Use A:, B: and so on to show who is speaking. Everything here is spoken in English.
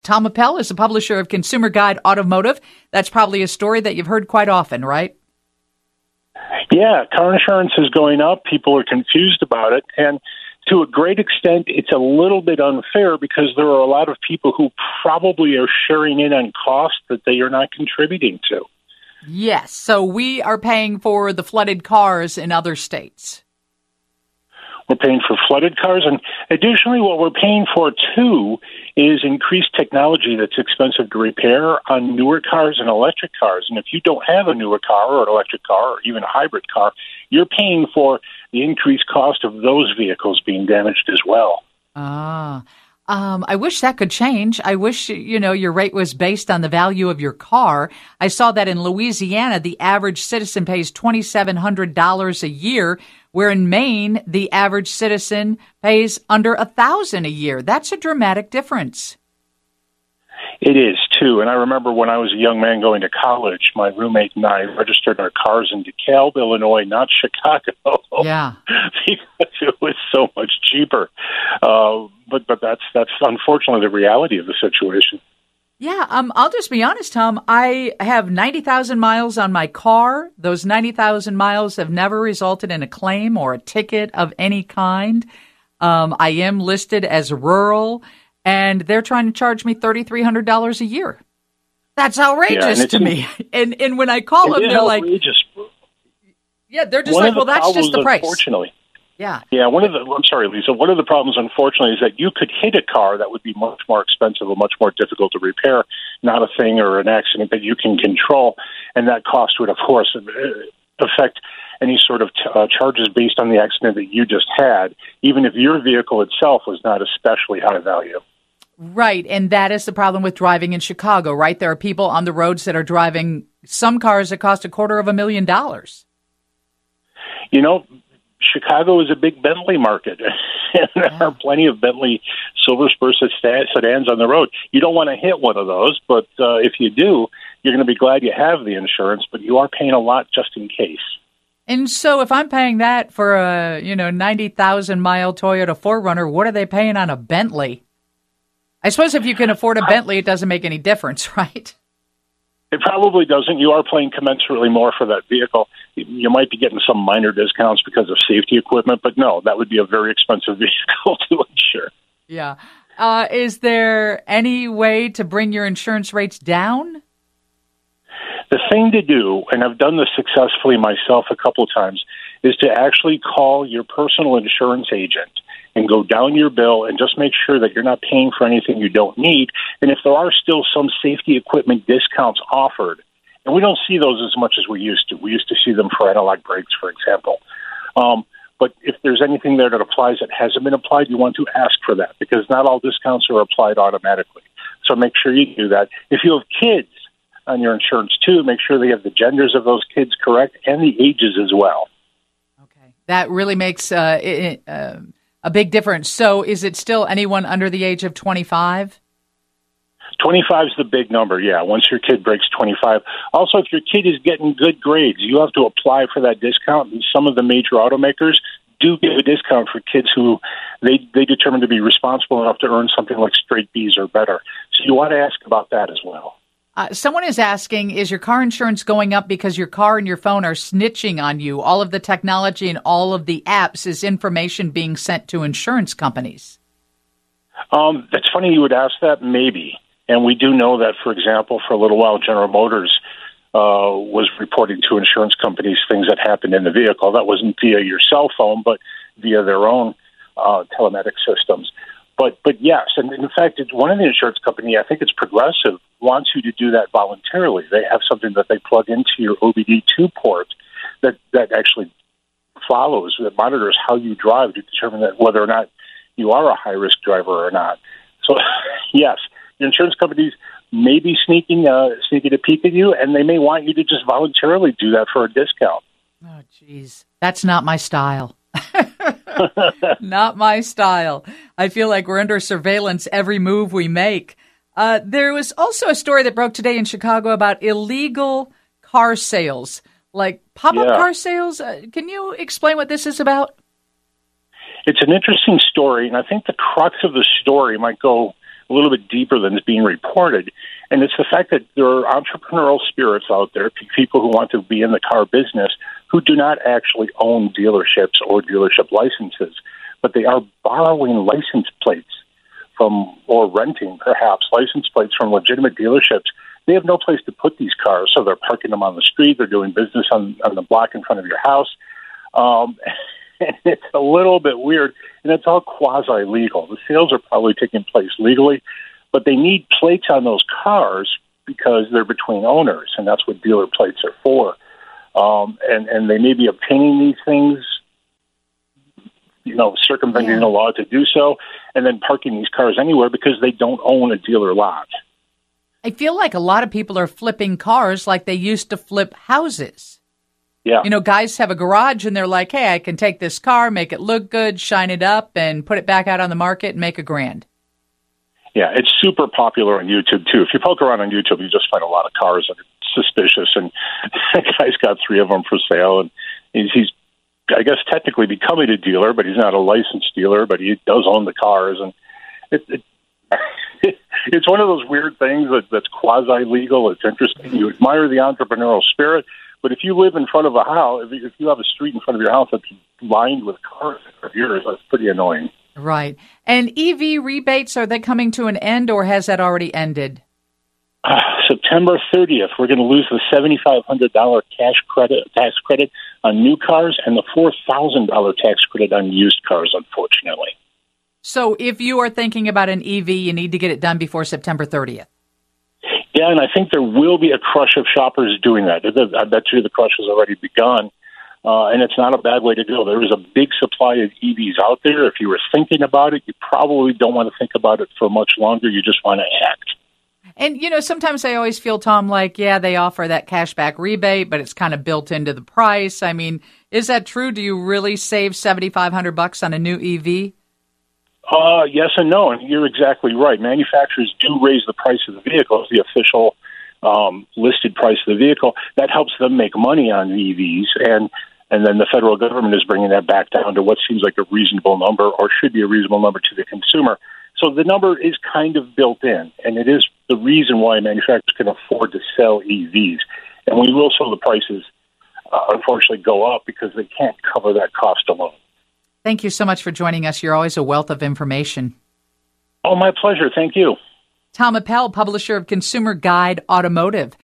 A: Tom Appel is the publisher of Consumer Guide Automotive. That's probably a story that you've heard quite often, right?
B: Yeah, car insurance is going up. People are confused about it. And to a great extent, it's a little bit unfair because there are a lot of people who probably are sharing in on costs that they are not contributing to.
A: Yes. So we are paying for the flooded cars in other states.
B: We're paying for flooded cars. And additionally, what we're paying for, too, is increased technology that's expensive to repair on newer cars and electric cars. And if you don't have a newer car or an electric car or even a hybrid car, you're paying for the increased cost of those vehicles being damaged as well.
A: I wish that could change. I wish, your rate was based on the value of your car. I saw that in Louisiana, the average citizen pays $2,700 a year, where in Maine, the average citizen pays under $1,000 a year. That's a dramatic difference.
B: It is, too. And I remember when I was a young man going to college, my roommate and I registered our cars in DeKalb, Illinois, not Chicago.
A: Yeah.
B: Because it was so much cheaper. But that's unfortunately the reality of the situation.
A: Yeah, I'll just be honest, Tom. I have 90,000 miles on my car. Those 90,000 miles have never resulted in a claim or a ticket of any kind. I am listed as rural, and they're trying to charge me $3,300 a year. That's outrageous to me. And when I call them, they're outrageous. Yeah, they're just like, well, that's just the price.
B: Unfortunately.
A: Yeah.
B: Yeah, I'm sorry, Lisa. One of the problems, unfortunately, is that you could hit a car that would be much more expensive or much more difficult to repair, not a thing or an accident that you can control, and that cost would, of course, affect any sort of charges based on the accident that you just had, even if your vehicle itself was not especially high value.
A: Right, and that is the problem with driving in Chicago, right? There are people on the roads that are driving some cars that cost $250,000.
B: Chicago is a big Bentley market, and there are plenty of Bentley Silver Spur sedans on the road. You don't want to hit one of those, but if you do, you're going to be glad you have the insurance, but you are paying a lot just in case.
A: And so if I'm paying that for a 90,000-mile Toyota 4Runner, what are they paying on a Bentley? I suppose if you can afford a Bentley, it doesn't make any difference, right?
B: It probably doesn't. You are paying commensurately more for that vehicle. You might be getting some minor discounts because of safety equipment, but no, that would be a very expensive vehicle to insure.
A: Yeah. Is there any way to bring your insurance rates down?
B: The thing to do, and I've done this successfully myself a couple of times, is to actually call your personal insurance agent and go down your bill and just make sure that you're not paying for anything you don't need. And if there are still some safety equipment discounts offered, and we don't see those as much as we used to. We used to see them for analog brakes, for example. But if there's anything there that applies that hasn't been applied, you want to ask for that because not all discounts are applied automatically. So make sure you do that. If you have kids on your insurance, too, make sure they have the genders of those kids correct and the ages as well.
A: Okay. That really makes a big difference. So is it still anyone under the age of 25?
B: 25 is the big number, yeah, once your kid breaks 25. Also, if your kid is getting good grades, you have to apply for that discount. And some of the major automakers do give a discount for kids who they determine to be responsible enough to earn something like straight B's or better. So you want to ask about that as well.
A: Someone is asking, is your car insurance going up because your car and your phone are snitching on you? All of the technology and all of the apps, is information being sent to insurance companies?
B: That's funny you would ask that, maybe. And we do know that, for example, for a little while, General Motors was reporting to insurance companies things that happened in the vehicle. That wasn't via your cell phone, but via their own telematic systems. But yes, and in fact, one of the insurance company, I think it's Progressive, wants you to do that voluntarily. They have something that they plug into your OBD2 port that actually follows, that monitors how you drive to determine that whether or not you are a high-risk driver or not. So, yes, the insurance companies may be sneaking a peek at you, and they may want you to just voluntarily do that for a discount.
A: Oh, geez. That's not my style. Not my style. I feel like we're under surveillance every move we make. There was also a story that broke today in Chicago about illegal car sales, like pop-up car sales. Can you explain what this is about?
B: It's an interesting story, and I think the crux of the story might go a little bit deeper than is being reported. And it's the fact that there are entrepreneurial spirits out there, people who want to be in the car business, who do not actually own dealerships or dealership licenses, but they are borrowing license plates from, or renting perhaps, license plates from legitimate dealerships. They have no place to put these cars, so they're parking them on the street. They're doing business on the block in front of your house. And it's a little bit weird, and it's all quasi-legal. The sales are probably taking place legally, but they need plates on those cars because they're between owners, and that's what dealer plates are for. And they may be obtaining these things, circumventing the law to do so, and then parking these cars anywhere because they don't own a dealer lot.
A: I feel like a lot of people are flipping cars like they used to flip houses.
B: Yeah.
A: Guys have a garage and they're like, hey, I can take this car, make it look good, shine it up, and put it back out on the market and make $1,000.
B: Yeah, it's super popular on YouTube, too. If you poke around on YouTube, you just find a lot of cars that are suspicious, and that guy's got 3 of them for sale, and he's I guess, technically becoming a dealer, but he's not a licensed dealer, but he does own the cars, and it's one of those weird things that's quasi-legal. It's interesting. You admire the entrepreneurial spirit, but if you live in front of a house, if you have a street in front of your house that's lined with cars for years, that's pretty annoying.
A: Right. And EV rebates, are they coming to an end, or has that already ended?
B: September 30th, we're going to lose the $7,500 tax credit on new cars and the $4,000 tax credit on used cars, unfortunately.
A: So if you are thinking about an EV, you need to get it done before September 30th.
B: Yeah, and I think there will be a crush of shoppers doing that. I bet you the crush has already begun, and it's not a bad way to go. There is a big supply of EVs out there. If you were thinking about it, you probably don't want to think about it for much longer. You just want to act.
A: And, sometimes I always feel, Tom, like, yeah, they offer that cashback rebate, but it's kind of built into the price. I mean, is that true? Do you really save $7,500 on a new EV?
B: Yes and no, and you're exactly right. Manufacturers do raise the price of the vehicle, the official listed price of the vehicle. That helps them make money on EVs, and then the federal government is bringing that back down to what seems like a reasonable number, or should be a reasonable number to the consumer. So the number is kind of built in, and it is the reason why manufacturers can afford to sell EVs. And we will see the prices, unfortunately, go up because they can't cover that cost alone.
A: Thank you so much for joining us. You're always a wealth of information.
B: Oh, my pleasure. Thank you.
A: Tom Appel, publisher of Consumer Guide Automotive.